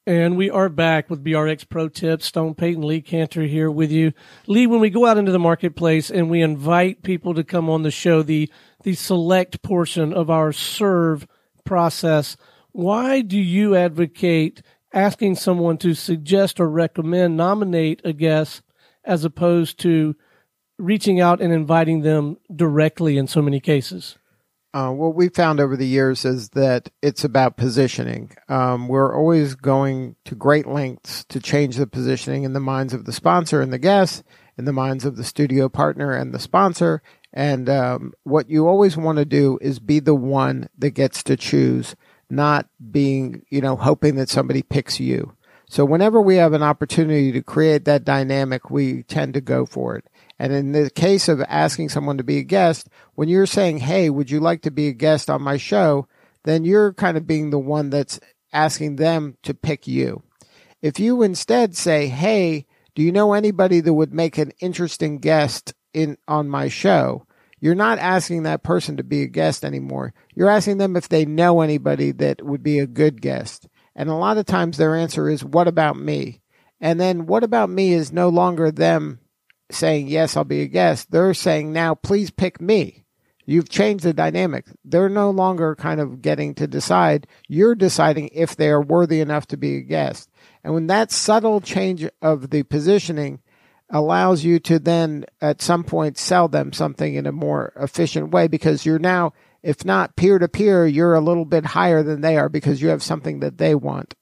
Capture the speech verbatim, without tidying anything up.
And we are back with B R X Pro Tips. Stone Payton, Lee Cantor here with you. Lee, when we go out into the marketplace and we invite people to come on the show, the the select portion of our serve process, why do you advocate asking someone to suggest or recommend, nominate a guest, as opposed to reaching out and inviting them directly in so many cases? Uh, what we found over the years is that it's about positioning. Um, we're always going to great lengths to change the positioning in the minds of the sponsor and the guest, in the minds of the studio partner and the sponsor. And um, what you always want to do is be the one that gets to choose, not being, you know, hoping that somebody picks you. So whenever we have an opportunity to create that dynamic, we tend to go for it. And in the case of asking someone to be a guest, when you're saying, hey, would you like to be a guest on my show, then you're kind of being the one that's asking them to pick you. If you instead say, hey, do you know anybody that would make an interesting guest in on my show? You're not asking that person to be a guest anymore. You're asking them if they know anybody that would be a good guest. And a lot of times their answer is, what about me? And then what about me is no longer them saying, yes, I'll be a guest. They're saying, now, please pick me. You've changed the dynamic. They're no longer kind of getting to decide. You're deciding if they are worthy enough to be a guest. And when that subtle change of the positioning allows you to then at some point sell them something in a more efficient way, because you're now, if not peer-to-peer, you're a little bit higher than they are because you have something that they want.